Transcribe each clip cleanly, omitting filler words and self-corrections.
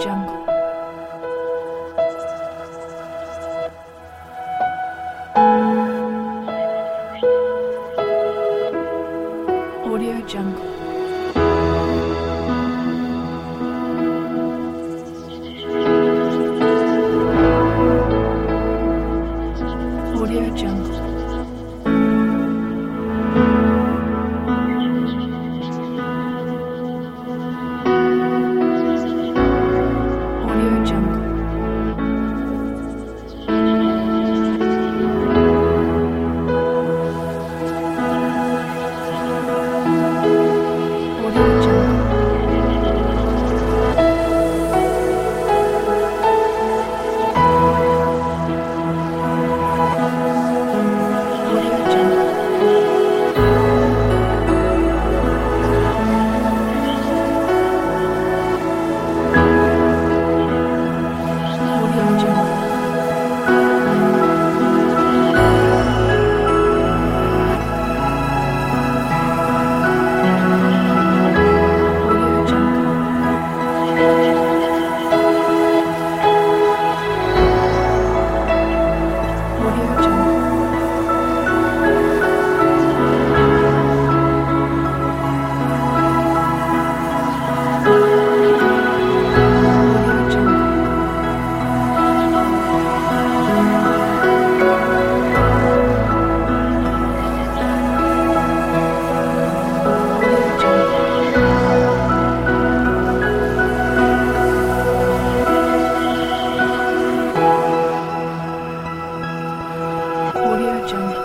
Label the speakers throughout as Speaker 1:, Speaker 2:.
Speaker 1: Jungle. Audio Jungle. Audio Jungle. Audio Jungle. Audio Jungle. Audio Jungle. Audio Jungle. Audio Jungle. Audio Jungle. Audio Jungle. Audio Jungle. Audio Jungle.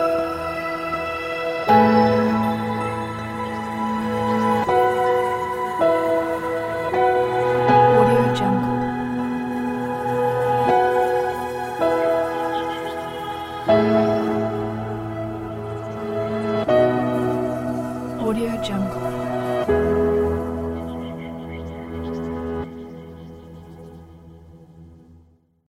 Speaker 1: Audio Jungle. Audio Jungle.